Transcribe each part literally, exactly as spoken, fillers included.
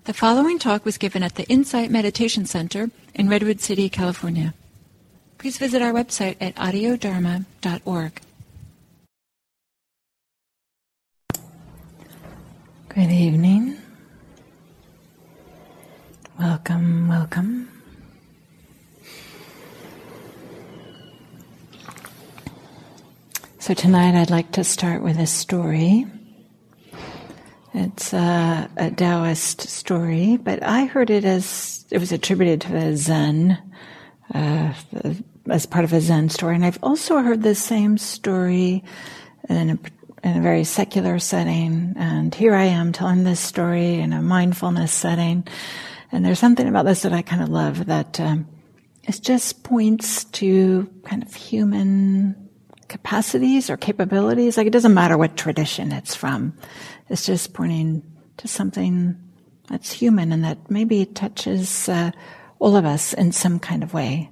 The following talk was given at the Insight Meditation Center in Redwood City, California. Please visit our website at audio dharma dot org. Good evening. Welcome, welcome. So tonight I'd like to start with a story. It's a, a Taoist story, but I heard it as, it was attributed to a Zen, uh, as part of a Zen story. And I've also heard the same story in a, in a very secular setting. And here I am telling this story in a mindfulness setting. And there's something about this that I kind of love, that um, it just points to kind of human capacities or capabilities. Like, it doesn't matter what tradition it's from. It's just pointing to something that's human and that maybe touches uh, all of us in some kind of way.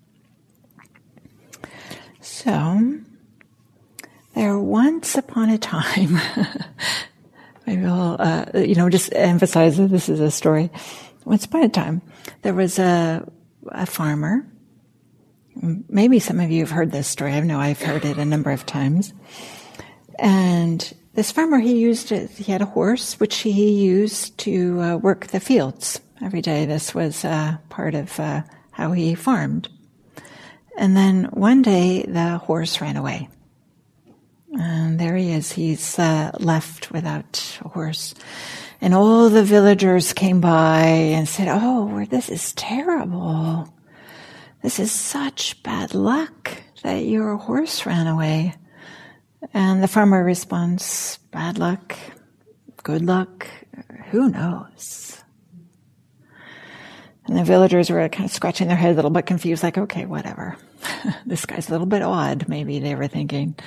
So, there once upon a time, maybe I'll, uh, you know, just emphasize that this is a story. Once upon a time, there was a, a farmer. Maybe some of you have heard this story. I know I've heard it a number of times. And this farmer, he used, he had a horse, which he used to uh, work the fields every day. This was uh, part of uh, how he farmed. And then one day, the horse ran away. And there he is. He's uh, left without a horse. And all the villagers came by and said, "Oh, this is terrible. This is such bad luck that your horse ran away." And the farmer responds, "Bad luck, good luck, who knows?" And the villagers were kind of scratching their head a little bit confused, like, okay, whatever. This guy's a little bit odd, maybe they were thinking.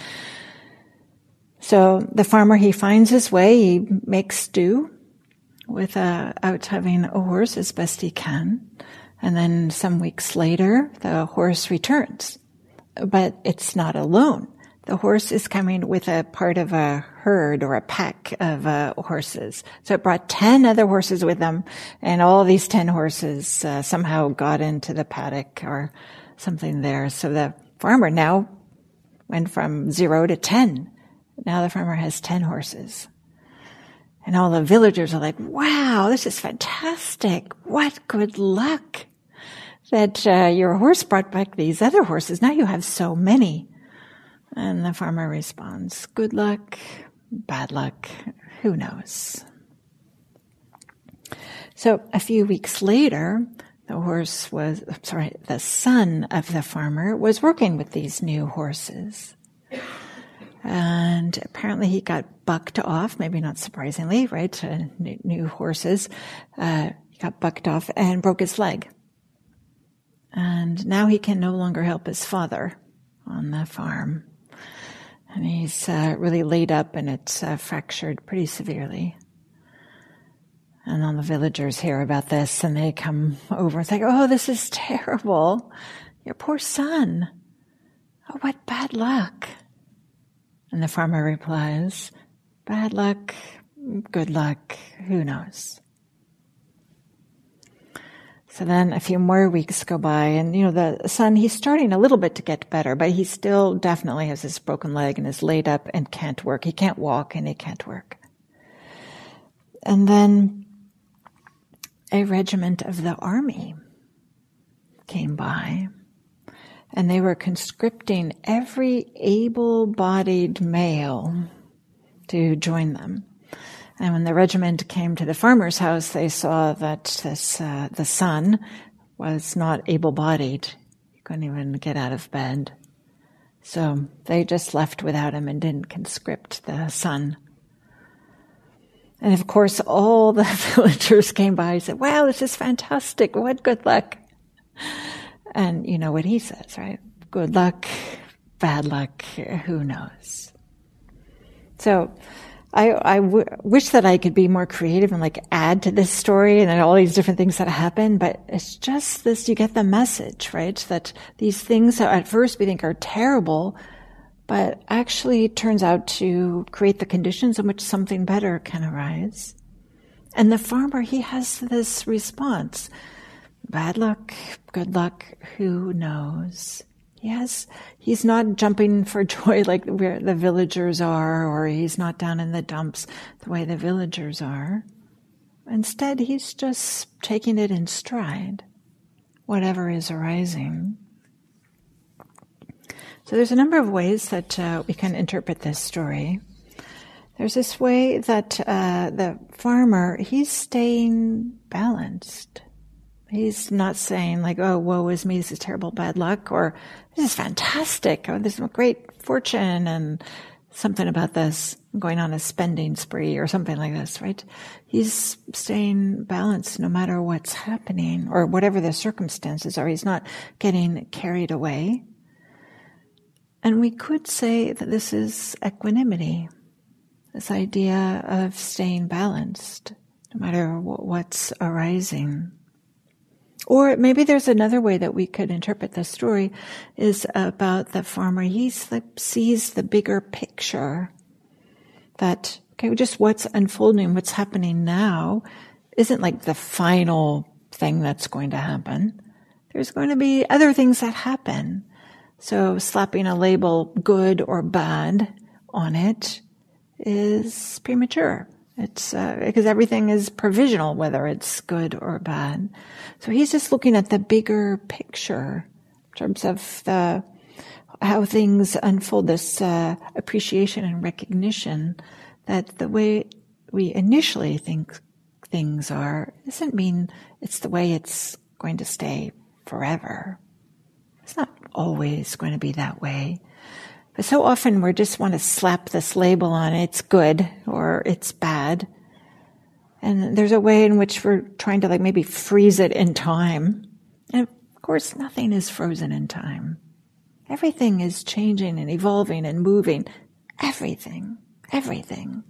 So the farmer, he finds his way, he makes do without having a horse as best he can. And then some weeks later, the horse returns. But it's not alone. The horse is coming with a part of a herd or a pack of uh, horses. So it brought ten other horses with them, and all these ten horses uh, somehow got into the paddock or something there. So the farmer now went from zero to ten. Now the farmer has ten horses. And all the villagers are like, "Wow, this is fantastic. What good luck that uh, your horse brought back these other horses. Now you have so many." And the farmer responds, "Good luck, bad luck, who knows?" So a few weeks later, the horse was, sorry, the son of the farmer was working with these new horses. And apparently he got bucked off, maybe not surprisingly, right? Uh, new, new horses. Uh, he got bucked off and broke his leg. And now he can no longer help his father on the farm. And he's uh, really laid up, and it's uh, fractured pretty severely. And all the villagers hear about this, and they come over and say, "Oh, this is terrible. Your poor son. Oh, what bad luck." And the farmer replies, "Bad luck, good luck, who knows?" So then a few more weeks go by, and, you know, the son, he's starting a little bit to get better, but he still definitely has this broken leg and is laid up and can't work. He can't walk and he can't work. And then a regiment of the army came by, and they were conscripting every able-bodied male to join them. And when the regiment came to the farmer's house, they saw that this uh, the son was not able-bodied. He couldn't even get out of bed. So they just left without him and didn't conscript the son. And of course, all the villagers came by and said, "Wow, this is fantastic. What good luck." And you know what he says, right? Good luck, bad luck, who knows? So I, I w- wish that I could be more creative and like add to this story and then all these different things that happen, but it's just this, you get the message, right? That these things that at first we think are terrible, but actually it turns out to create the conditions in which something better can arise. And the farmer, he has this response. Bad luck, good luck, who knows? He has, he's not jumping for joy like where the villagers are, or he's not down in the dumps the way the villagers are. Instead, he's just taking it in stride, whatever is arising. So there's a number of ways that uh, we can interpret this story. There's this way that uh, the farmer, he's staying balanced. He's not saying like, oh, woe is me, this is terrible bad luck, or this is fantastic, or this is a great fortune, and something about this, going on a spending spree, or something like this, right? He's staying balanced no matter what's happening, or whatever the circumstances are. He's not getting carried away. And we could say that this is equanimity, this idea of staying balanced, no matter what's arising. Or maybe there's another way that we could interpret the story is about the farmer. He sees the bigger picture that, okay, just what's unfolding, what's happening now isn't like the final thing that's going to happen. There's going to be other things that happen. So slapping a label good or bad on it is premature. It's uh, because everything is provisional, whether it's good or bad. So he's just looking at the bigger picture in terms of the how things unfold, this uh, appreciation and recognition that the way we initially think things are doesn't mean it's the way it's going to stay forever. It's not always going to be that way. But so often we just want to slap this label on it. It's good or it's bad. And there's a way in which we're trying to like maybe freeze it in time. And of course, nothing is frozen in time. Everything is changing and evolving and moving. Everything. Everything.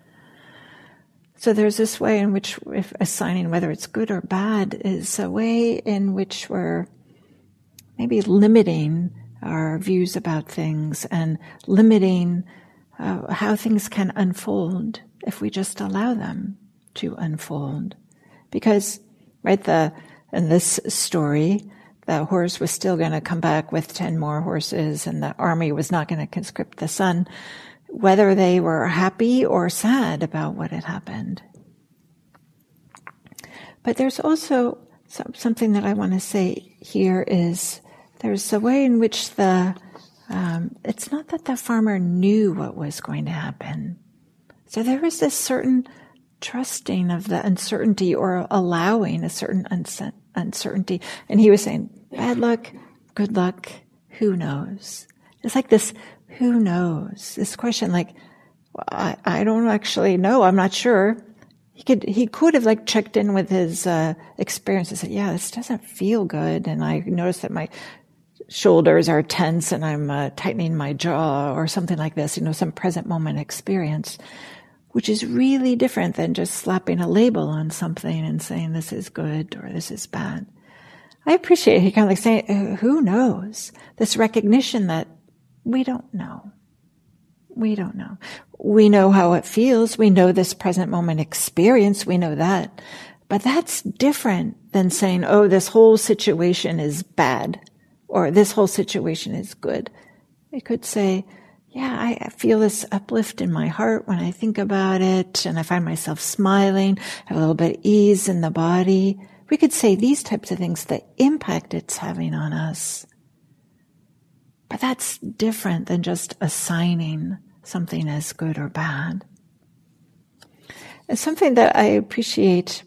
So there's this way in which if assigning whether it's good or bad is a way in which we're maybe limiting our views about things and limiting uh, how things can unfold if we just allow them to unfold. Because, right, the in this story, the horse was still going to come back with ten more horses, and the army was not going to conscript the son, whether they were happy or sad about what had happened. But there's also something that I want to say here is there's a way in which the, um, it's not that the farmer knew what was going to happen. So there was this certain trusting of the uncertainty or allowing a certain unce- uncertainty. And he was saying, bad luck, good luck, who knows? It's like this, who knows? This question like, well, I, I don't actually know, I'm not sure. He could, he could have like checked in with his, uh, experience and said, yeah, this doesn't feel good. And I noticed that my shoulders are tense and I'm uh, tightening my jaw or something like this, you know, some present moment experience, which is really different than just slapping a label on something and saying this is good or this is bad. I appreciate he kind of like saying, who knows? This recognition that we don't know. We don't know. We know how it feels. We know this present moment experience. We know that. But that's different than saying, oh, this whole situation is bad. Or this whole situation is good. We could say, yeah, I feel this uplift in my heart when I think about it, and I find myself smiling, have a little bit of ease in the body. We could say these types of things, the impact it's having on us. But that's different than just assigning something as good or bad. And something that I appreciate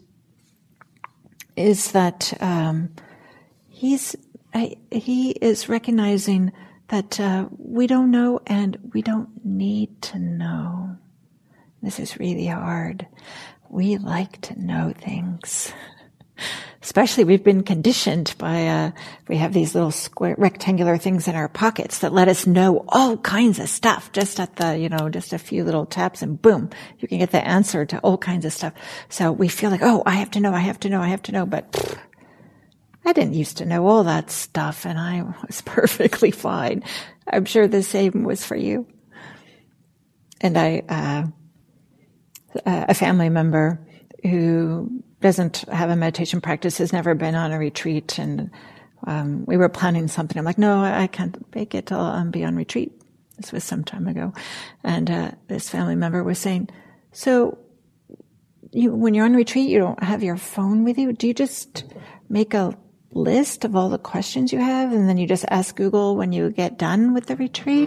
is that um, he's I, he is recognizing that uh, we don't know and we don't need to know. This is really hard. We like to know things. Especially we've been conditioned by, uh, we have these little square, rectangular things in our pockets that let us know all kinds of stuff just at the, you know, just a few little taps and boom, you can get the answer to all kinds of stuff. So we feel like, oh, I have to know, I have to know, I have to know, but pfft, I didn't used to know all that stuff, and I was perfectly fine. I'm sure the same was for you. And I, uh, a family member who doesn't have a meditation practice, has never been on a retreat, and um, we were planning something. I'm like, no, I can't make it. I'll um, be on retreat. This was some time ago. And uh, this family member was saying, so you, when you're on retreat, you don't have your phone with you? Do you just make a list of all the questions you have, and then you just ask Google when you get done with the retreat?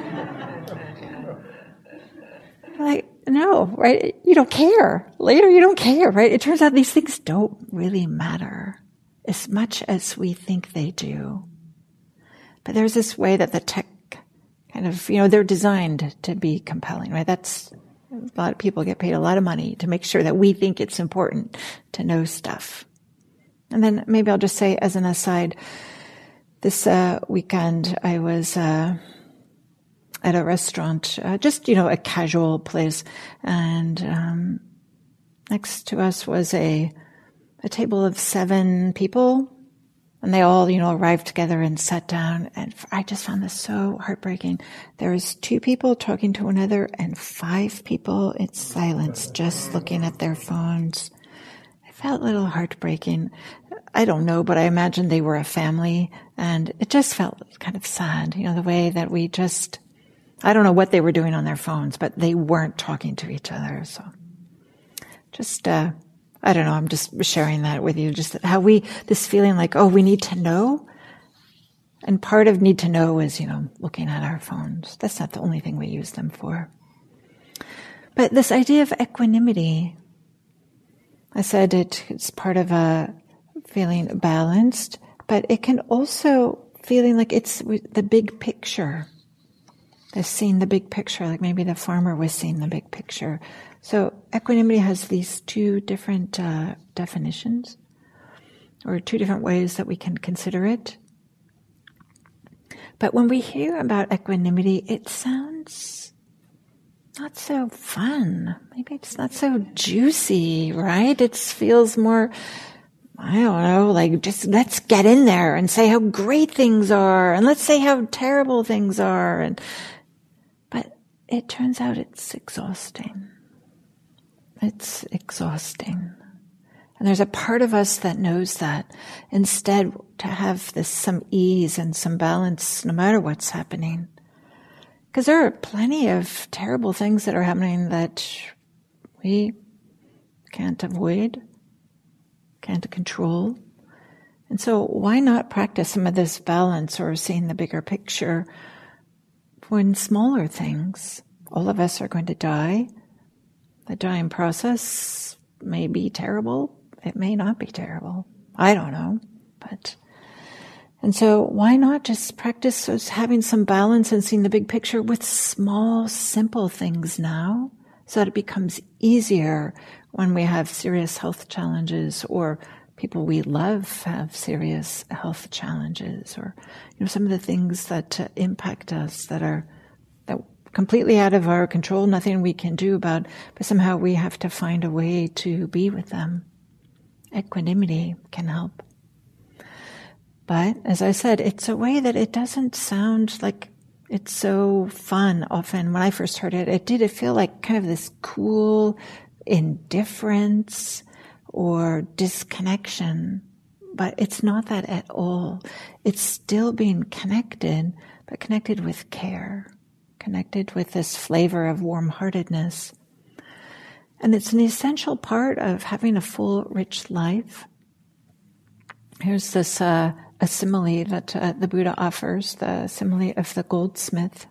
Like, no, right? You don't care. Later, you don't care, right? It turns out these things don't really matter as much as we think they do. But there's this way that the tech kind of, you know, they're designed to be compelling, right? That's, a lot of people get paid a lot of money to make sure that we think it's important to know stuff. And then maybe I'll just say as an aside, this uh, weekend I was uh, at a restaurant, uh, just, you know, a casual place, and um, next to us was a a table of seven people, and they all, you know, arrived together and sat down, and I just found this so heartbreaking. There was two people talking to one another and five people in silence, just looking at their phones. It felt a little heartbreaking. I don't know, but I imagine they were a family, and it just felt kind of sad, you know, the way that we just, I don't know what they were doing on their phones, but they weren't talking to each other. So just, uh, I don't know, I'm just sharing that with you, just how we, this feeling like, oh, we need to know. And part of need to know is, you know, looking at our phones. That's not the only thing we use them for. But this idea of equanimity, I said it, it's part of a feeling balanced, but it can also feeling like it's the big picture. They've seen the big picture, like maybe the farmer was seeing the big picture. So equanimity has these two different uh, definitions, or two different ways that we can consider it. But when we hear about equanimity, it sounds not so fun. Maybe it's not so juicy, right? It feels more, I don't know, like just let's get in there and say how great things are, and let's say how terrible things are. And but it turns out it's exhausting. It's exhausting. And there's a part of us that knows that. Instead, to have this some ease and some balance no matter what's happening. Because there are plenty of terrible things that are happening that we can't avoid, can't control. And so why not practice some of this balance or seeing the bigger picture when smaller things? All of us are going to die. The dying process may be terrible. It may not be terrible. I don't know. But, and so why not just practice those, having some balance and seeing the big picture with small, simple things now, so that it becomes easier when we have serious health challenges, or people we love have serious health challenges, or, you know, some of the things that uh, impact us that are that completely out of our control, nothing we can do about, but somehow we have to find a way to be with them. Equanimity can help. But, as I said, it's a way that it doesn't sound like it's so fun. Often, when I first heard it, it did feel like kind of this cool indifference or disconnection. But it's not that at all. It's still being connected, but connected with care. Connected with this flavor of warm-heartedness. And it's an essential part of having a full, rich life. Here's this uh, a simile that uh, the Buddha offers, the simile of the goldsmith.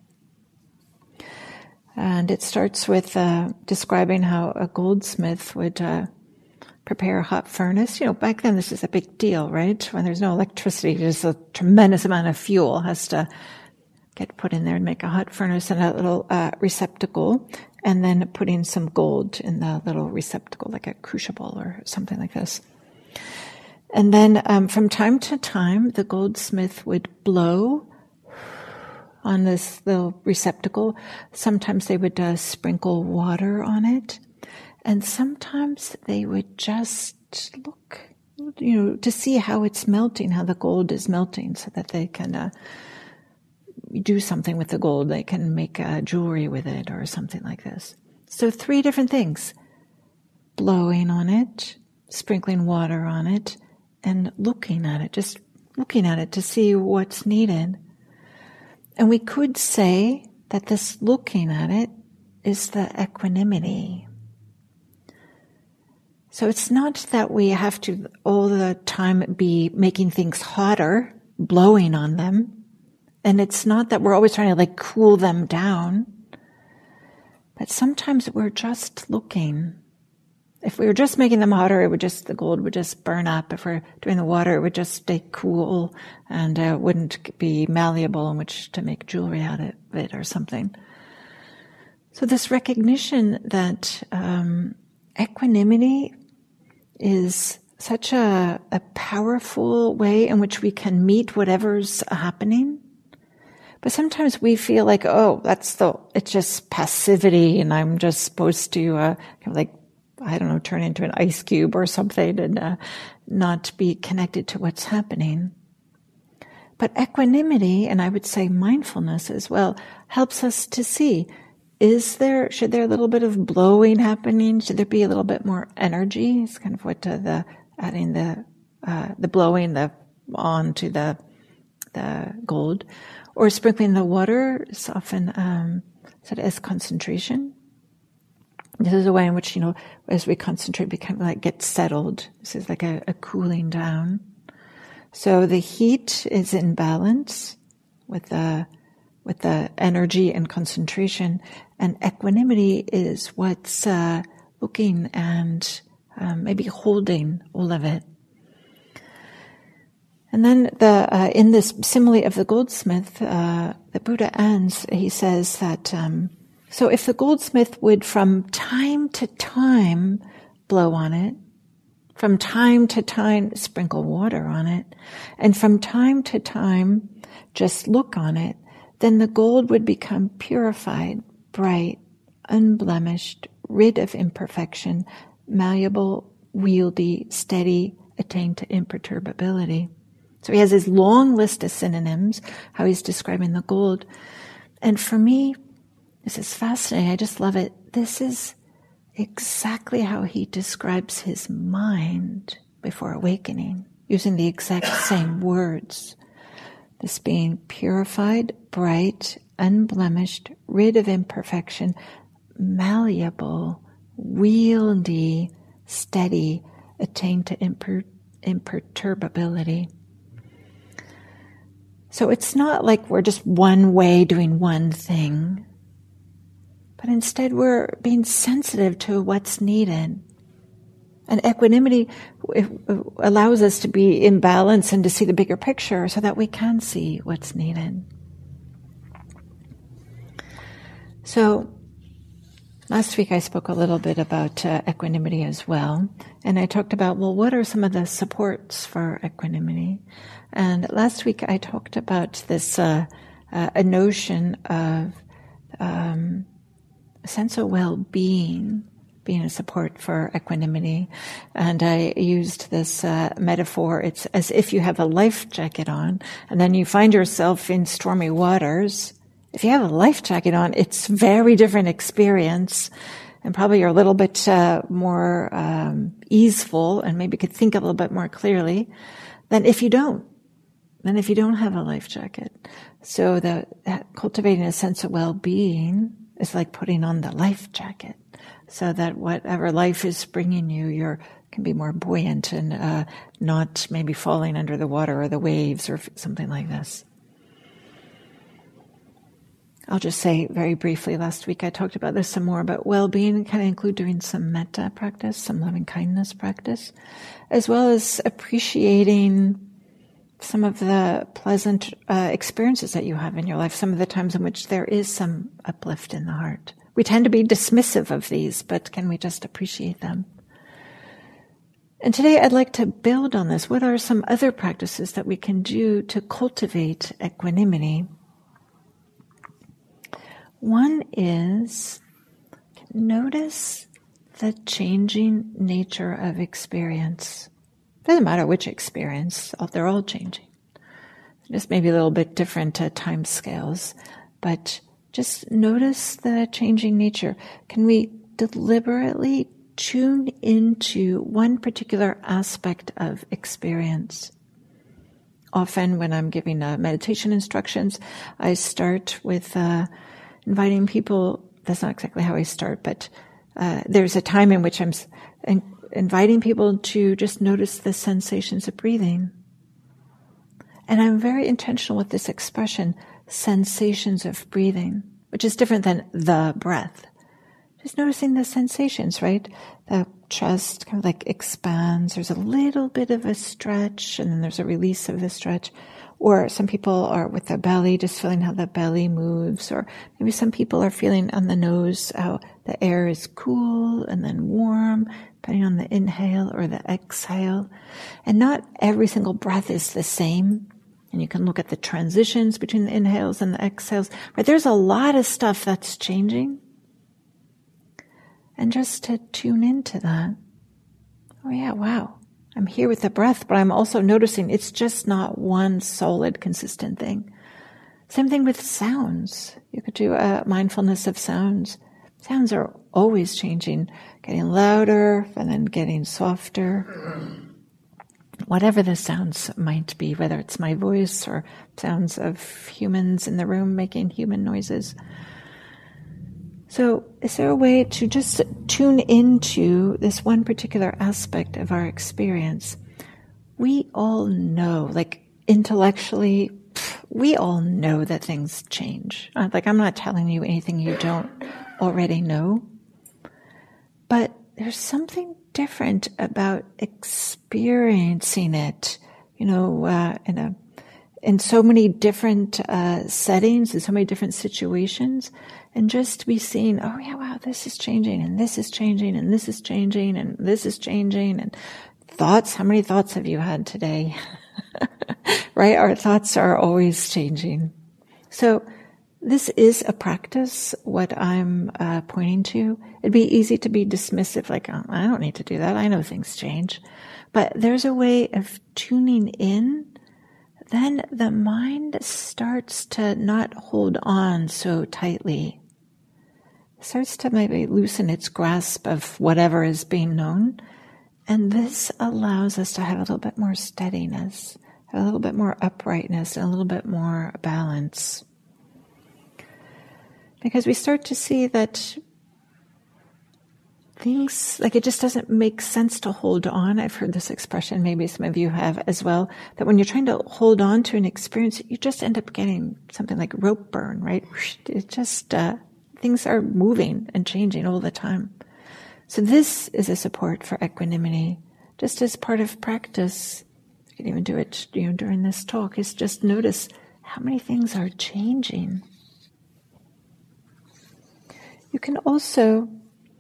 And it starts with uh, describing how a goldsmith would uh, prepare a hot furnace. You know, back then this is a big deal, right? When there's no electricity, there's a tremendous amount of fuel has to get put in there and make a hot furnace and a little uh, receptacle, and then putting some gold in the little receptacle, like a crucible or something like this. And then um, from time to time, the goldsmith would blow on this little receptacle. Sometimes they would uh, sprinkle water on it. And sometimes they would just look, you know, to see how it's melting, how the gold is melting, so that they can uh, do something with the gold. They can make uh, jewelry with it or something like this. So three different things. blowing on it, sprinkling water on it, and looking at it, just looking at it to see what's needed. And we could say that this looking at it is the equanimity. So it's not that we have to all the time be making things hotter, blowing on them. And it's not that we're always trying to like cool them down. But sometimes we're just looking. If we were just making them hotter, it would just, the gold would just burn up. If we're doing the water, it would just stay cool and uh, wouldn't be malleable in which to make jewelry out of it or something. So this recognition that um, equanimity is such a, a powerful way in which we can meet whatever's happening. But sometimes we feel like, oh, that's the, it's just passivity and I'm just supposed to uh, kind of like, I don't know, turn into an ice cube or something and uh, not be connected to what's happening. But equanimity, and I would say mindfulness as well, helps us to see, is there, should there a little bit of blowing happening? Should there be a little bit more energy? It's kind of what uh, the, adding the, uh, the blowing the, on to the, the gold. Or sprinkling the water is often um, said as concentration. This is a way in which, you know, as we concentrate, we kind of like get settled. This is like a, a cooling down. So the heat is in balance with the with the energy and concentration, and equanimity is what's uh, looking and um, maybe holding all of it. And then the uh, in this simile of the goldsmith, uh, the Buddha ends, he says that, um, so if the goldsmith would from time to time blow on it, from time to time sprinkle water on it, and from time to time just look on it, then the gold would become purified, bright, unblemished, rid of imperfection, malleable, wieldy, steady, attained to imperturbability. So he has his long list of synonyms, how he's describing the gold. And for me, this is fascinating. I just love it. This is exactly how he describes his mind before awakening, using the exact same words. This being purified, bright, unblemished, rid of imperfection, malleable, wieldy, steady, attained to imper- imperturbability. So it's not like we're just one way doing one thing, but instead we're being sensitive to what's needed. And equanimity allows us to be in balance and to see the bigger picture so that we can see what's needed. So last week I spoke a little bit about uh, equanimity as well. And I talked about, well, what are some of the supports for equanimity? And last week I talked about this, uh, uh, a notion of um, a sense of well-being being a support for equanimity. And I used this uh, metaphor. It's as if you have a life jacket on and then you find yourself in stormy waters. If you have a life jacket on, it's very different experience, and probably you're a little bit uh, more um, easeful and maybe could think a little bit more clearly than if you don't. Than if you don't have a life jacket. So the cultivating a sense of well-being is like putting on the life jacket, so that whatever life is bringing you, you can be more buoyant and uh, not maybe falling under the water or the waves or something like this. I'll just say very briefly, last week I talked about this some more, but well-being can include doing some metta practice, some loving-kindness practice, as well as appreciating some of the pleasant uh, experiences that you have in your life, some of the times in which there is some uplift in the heart. We tend to be dismissive of these, but can we just appreciate them? And today I'd like to build on this. What are some other practices that we can do to cultivate equanimity? One is notice the changing nature of experience. Doesn't matter which experience, they're all changing. Just maybe a little bit different uh, time scales, but just notice the changing nature. Can we deliberately tune into one particular aspect of experience. Often when I'm giving uh, meditation instructions, I start with uh, inviting people. That's not exactly how I start, but uh, there's a time in which I'm in, inviting people to just notice the sensations of breathing. And I'm very intentional with this expression, sensations of breathing, which is different than the breath. Just noticing the sensations, right? The chest kind of like expands. There's a little bit of a stretch, and then there's a release of the stretch. Or some people are with their belly, just feeling how the belly moves. Or maybe some people are feeling on the nose how the air is cool and then warm, depending on the inhale or the exhale. And not every single breath is the same. And you can look at the transitions between the inhales and the exhales. But there's a lot of stuff that's changing. And just to tune into that. Oh yeah, wow. I'm here with the breath, but I'm also noticing it's just not one solid, consistent thing. Same thing with sounds. You could do a mindfulness of sounds. Sounds are always changing, getting louder and then getting softer. Whatever the sounds might be, whether it's my voice or sounds of humans in the room making human noises. So is there a way to just tune into this one particular aspect of our experience? We all know, like intellectually, we all know that things change. Like I'm not telling you anything you don't already know. But there's something different about experiencing it, you know, uh, in a in so many different uh, settings, in so many different situations. And just to be seeing, oh yeah, wow, this is changing, and this is changing, and this is changing, and this is changing, and thoughts, how many thoughts have you had today? Right? Our thoughts are always changing. So this is a practice, what I'm uh, pointing to. It'd be easy to be dismissive, like, oh, I don't need to do that, I know things change. But there's a way of tuning in. Then the mind starts to not hold on so tightly. It starts to maybe loosen its grasp of whatever is being known. And this allows us to have a little bit more steadiness, a little bit more uprightness, and a little bit more balance. Because we start to see that things, like it just doesn't make sense to hold on. I've heard this expression, maybe some of you have as well, that when you're trying to hold on to an experience, you just end up getting something like rope burn, right? It just, uh, things are moving and changing all the time. So this is a support for equanimity, just as part of practice. You can even do it, you know, during this talk, is just notice how many things are changing. You can also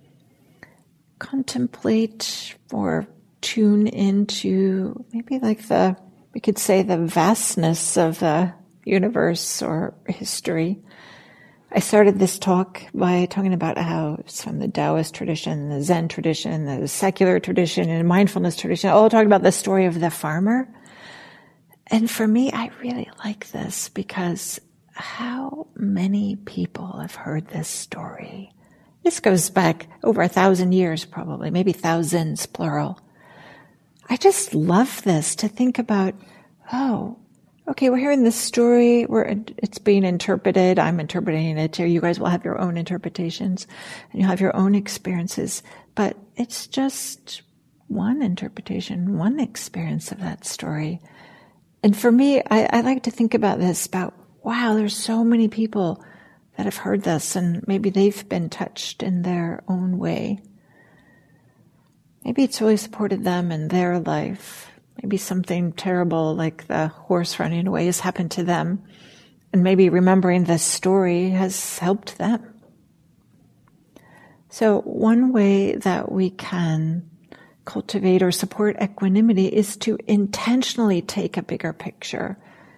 contemplate or tune into maybe like the, we could say the vastness of the universe or history. I started this talk by talking about how it's from the Taoist tradition, the Zen tradition, the secular tradition, and mindfulness tradition, all talking about the story of the farmer. And for me, I really like this because how many people have heard this story? This goes back over a thousand years, probably, maybe thousands, plural. I just love this, to think about, oh, okay, we're hearing this story, we're, it's being interpreted, I'm interpreting it here, you guys will have your own interpretations, and you'll have your own experiences, but it's just one interpretation, one experience of that story. And for me, I, I like to think about this, about, wow, there's so many people that have heard this, and maybe they've been touched in their own way. Maybe it's really supported them in their life. Maybe something terrible like the horse running away has happened to them, and maybe remembering this story has helped them. So one way that we can cultivate or support equanimity is to intentionally take a bigger picture.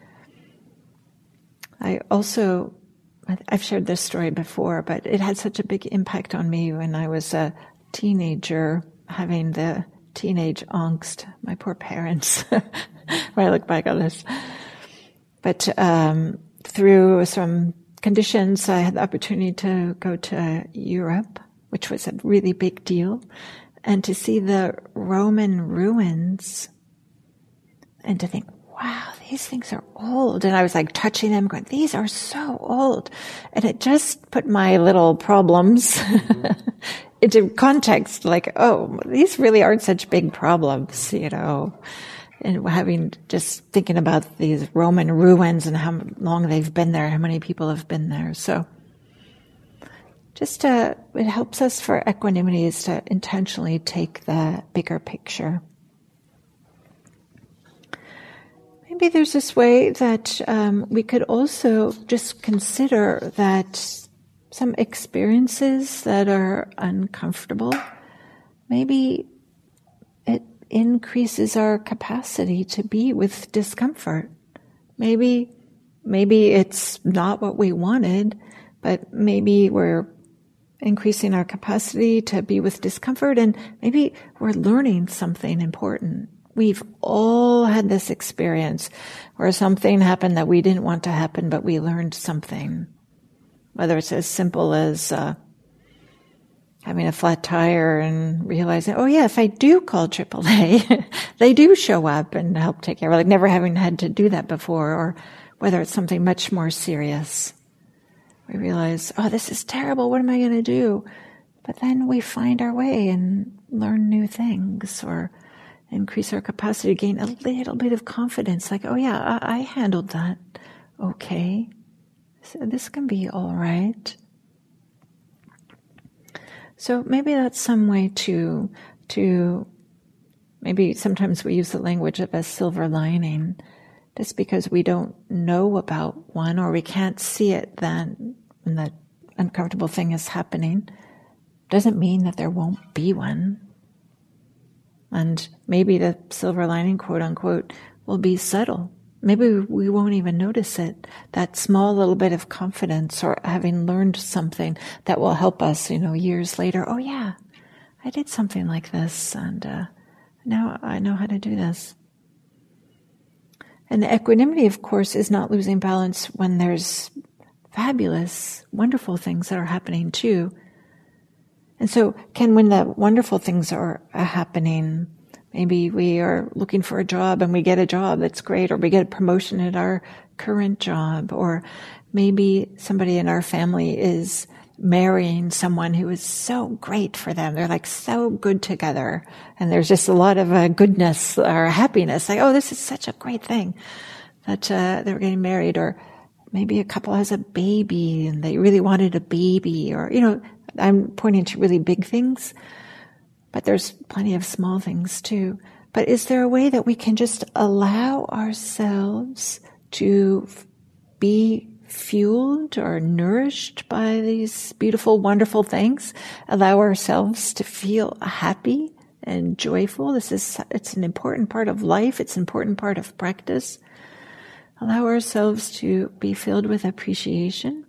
I also I've shared this story before, but it had such a big impact on me when I was a teenager, having the teenage angst. My poor parents, when I look back on this. But um, through some conditions, I had the opportunity to go to Europe, which was a really big deal. and to see the Roman ruins and to think, wow, these things are old. And I was like touching them, going, these are so old. And it just put my little problems into context, like, oh, these really aren't such big problems, you know. And having, just thinking about these Roman ruins and how long they've been there, how many people have been there. So just uh, it helps us for equanimity is to intentionally take the bigger picture. Maybe there's this way that um, we could also just consider that some experiences that are uncomfortable, maybe it increases our capacity to be with discomfort. Maybe, maybe it's not what we wanted, but maybe we're increasing our capacity to be with discomfort, and maybe we're learning something important. We've all had this experience where something happened that we didn't want to happen, but we learned something. Whether it's as simple as uh, having a flat tire and realizing, oh yeah, if I do call triple A, they do show up and help take care of it, like never having had to do that before, or whether it's something much more serious. We realize, oh, this is terrible, what am I going to do? But then we find our way and learn new things, or increase our capacity to gain a little bit of confidence, like, oh yeah, I, I handled that okay. So this can be all right. So maybe that's some way to, to, maybe sometimes we use the language of a silver lining, just because we don't know about one, or we can't see it then when the uncomfortable thing is happening, doesn't mean that there won't be one. And maybe the silver lining, quote unquote, will be subtle. Maybe we won't even notice it. That small little bit of confidence, or having learned something that will help us, you know, years later. Oh yeah, I did something like this, and uh, now I know how to do this. And the equanimity, of course, is not losing balance when there's fabulous, wonderful things that are happening too. And so, can when the wonderful things are, are happening, maybe we are looking for a job and we get a job that's great, or we get a promotion at our current job, or maybe somebody in our family is marrying someone who is so great for them. They're like so good together, and there's just a lot of uh, goodness or happiness. Like, oh, this is such a great thing that uh, they're getting married. Or maybe a couple has a baby and they really wanted a baby, or, you know, I'm pointing to really big things, but there's plenty of small things too. But is there a way that we can just allow ourselves to be fueled or nourished by these beautiful, wonderful things? Allow ourselves to feel happy and joyful. This is, it's an important part of life. It's an important part of practice. Allow ourselves to be filled with appreciation.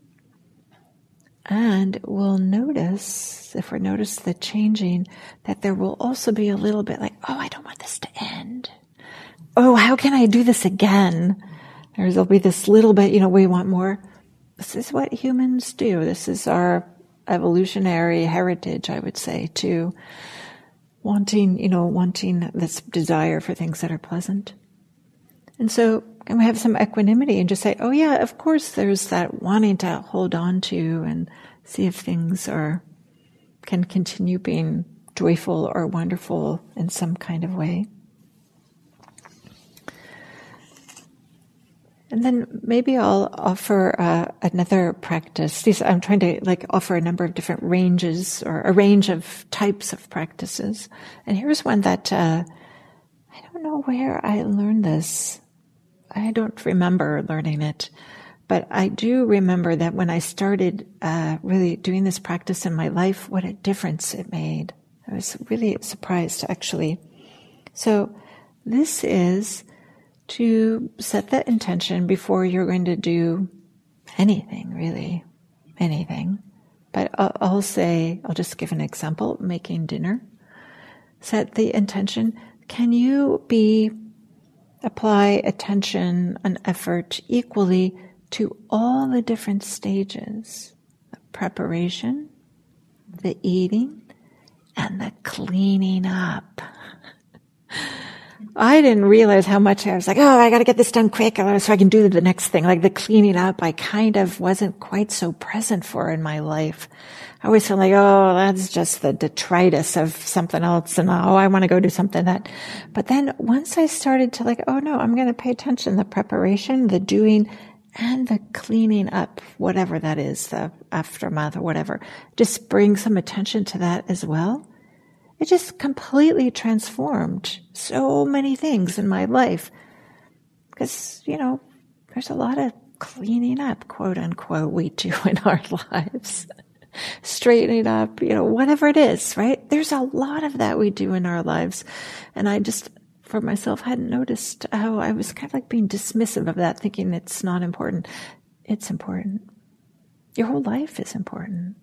And we'll notice, if we notice the changing, that there will also be a little bit like, oh, I don't want this to end. Oh, how can I do this again? There'll be this little bit, you know, we want more. This is what humans do. This is our evolutionary heritage, I would say, to wanting, you know, wanting this desire for things that are pleasant. And so can we have some equanimity and just say, oh yeah, of course there's that wanting to hold on to and see if things are, can continue being joyful or wonderful in some kind of way. And then maybe I'll offer uh, another practice. These, I'm trying to like offer a number of different ranges, or a range of types of practices. And here's one that uh, I don't know where I learned this. I don't remember learning it, but I do remember that when I started uh, really doing this practice in my life, what a difference it made. I was really surprised, actually. So this is to set the intention before you're going to do anything, really, anything. But I'll, I'll say, I'll just give an example, making dinner. Set the intention. Can you be apply attention and effort equally to all the different stages, the preparation, the eating, and the cleaning up. I didn't realize how much I was like, oh, I got to get this done quick so I can do the next thing. Like the cleaning up, I kind of wasn't quite so present for in my life. I always felt like, oh, that's just the detritus of something else. And oh, I want to go do something that. But then once I started to like, oh no, I'm going to pay attention, the preparation, the doing, and the cleaning up, whatever that is, the aftermath or whatever, just bring some attention to that as well. It just completely transformed so many things in my life. Because, you know, there's a lot of cleaning up, quote unquote, we do in our lives. Straightening up, you know, whatever it is, right? There's a lot of that we do in our lives. And I just, for myself, hadn't noticed how I was kind of like being dismissive of that, thinking it's not important. It's important. Your whole life is important.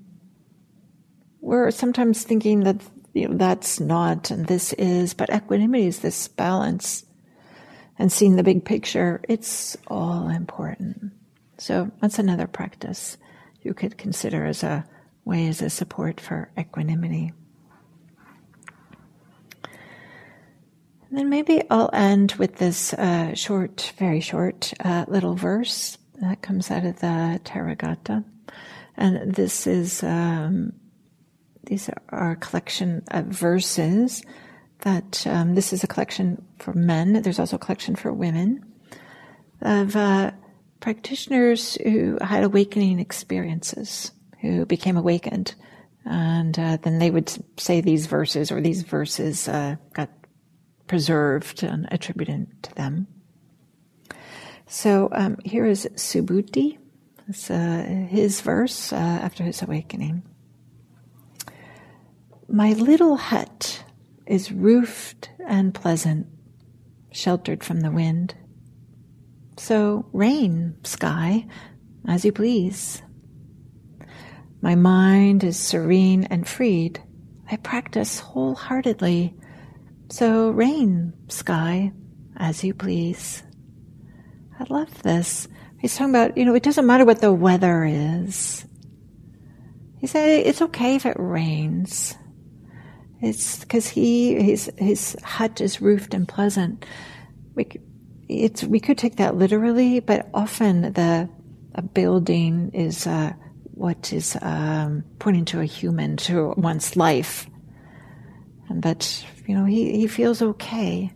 We're sometimes thinking that, you know, that's not and this is, but equanimity is this balance and seeing the big picture. It's all important. So that's another practice you could consider as a way, as a support for equanimity. And then maybe I'll end with this uh, short, very short uh, little verse that comes out of the Therigatha. And this is... Um, These are a collection of verses that, um, this is a collection for men. There's also a collection for women of uh, practitioners who had awakening experiences, who became awakened. And uh, then they would say these verses, or these verses uh, got preserved and attributed to them. So um, here is Subhuti. It's uh, his verse uh, after his awakening. My little hut is roofed and pleasant, sheltered from the wind. So rain, sky, as you please. My mind is serene and freed. I practice wholeheartedly. So rain, sky, as you please. I love this. He's talking about, you know, it doesn't matter what the weather is. He said it's okay if it rains. It's because he his his hut is roofed and pleasant. We it's we could take that literally, but often the a building is uh, what is um, pointing to a human, to one's life, and that you know he, he feels okay.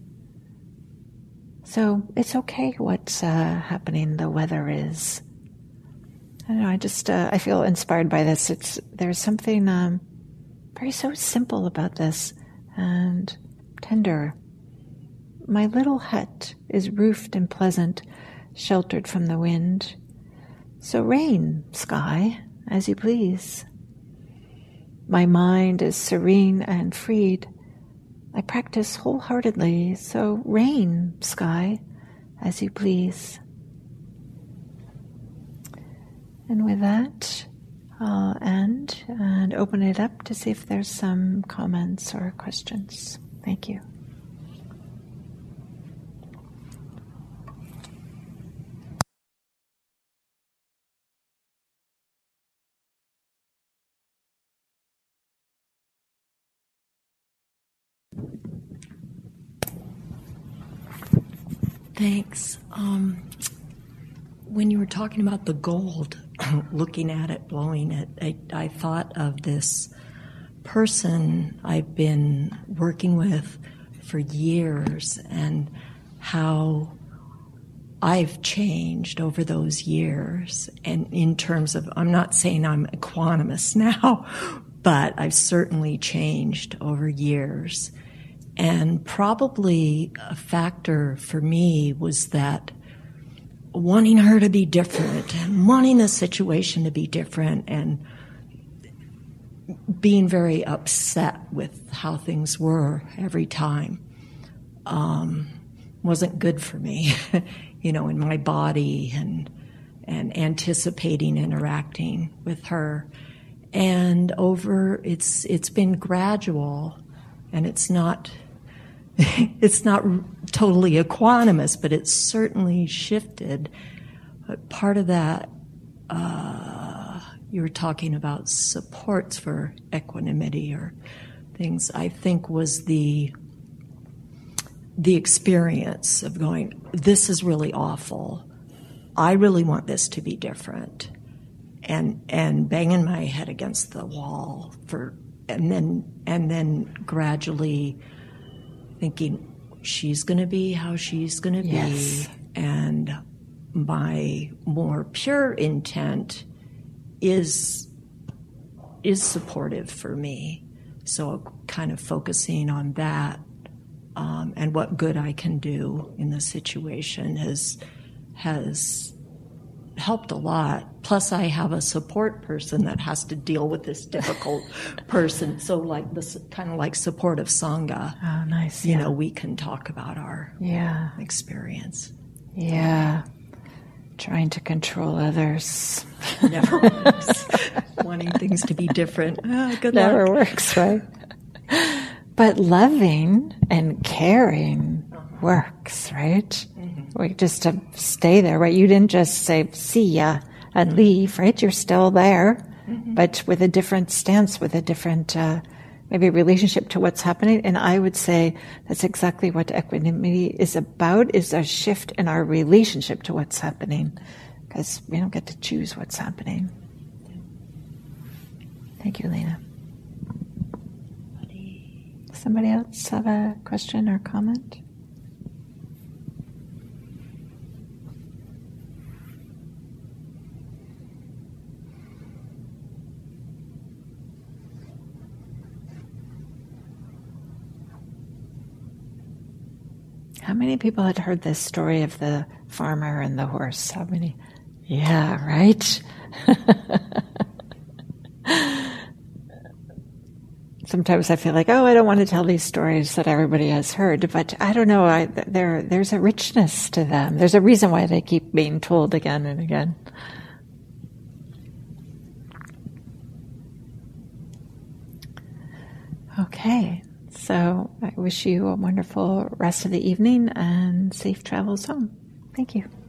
So it's okay what's uh, happening. The weather is. I don't know. I just uh, I feel inspired by this. It's there's something. Um, Very so simple about this, and tender. My little hut is roofed and pleasant, sheltered from the wind. So rain, sky, as you please. My mind is serene and freed. I practice wholeheartedly, so rain, sky, as you please. And with that, I'll end and open it up to see if there's some comments or questions. Thank you. Thanks. Um, when you were talking about the gold, looking at it, blowing it, I, I thought of this person I've been working with for years and how I've changed over those years. And in terms of, I'm not saying I'm equanimous now, but I've certainly changed over years. And probably a factor for me was that wanting her to be different and wanting the situation to be different and being very upset with how things were every time um, wasn't good for me, you know, in my body and and anticipating interacting with her. And over, it's it's been gradual, and it's not it's not totally equanimous, but it's certainly shifted. But part of that, uh, you were talking about supports for equanimity or things, I think was the the experience of going, this is really awful. I really want this to be different. And and banging my head against the wall for and then and then gradually thinking, she's gonna be how she's gonna be. Yes. And my more pure intent is is supportive for me. So kind of focusing on that um, and what good I can do in the situation has has helped a lot. Plus, I have a support person that has to deal with this difficult person. So, like this kind of like supportive sangha. Oh, nice. You Yeah. know, we can talk about our Yeah. experience. Yeah. Trying to control others. Never works. Wanting things to be different. Ah, good luck. Never works, right? But loving and caring works, right? Mm-hmm. We just to stay there, right? You didn't just say, see ya, and leave, right? You're still there, mm-hmm. but with a different stance, with a different, uh, maybe relationship to what's happening. And I would say that's exactly what equanimity is about, is a shift in our relationship to what's happening, because we don't get to choose what's happening. Thank you, Lena. Somebody else have a question or comment? How many people had heard this story of the farmer and the horse? How many? Yeah, right? Sometimes I feel like, oh, I don't want to tell these stories that everybody has heard, but I don't know, I, there, there's a richness to them. There's a reason why they keep being told again and again. Okay, so I wish you a wonderful rest of the evening and safe travels home. Thank you.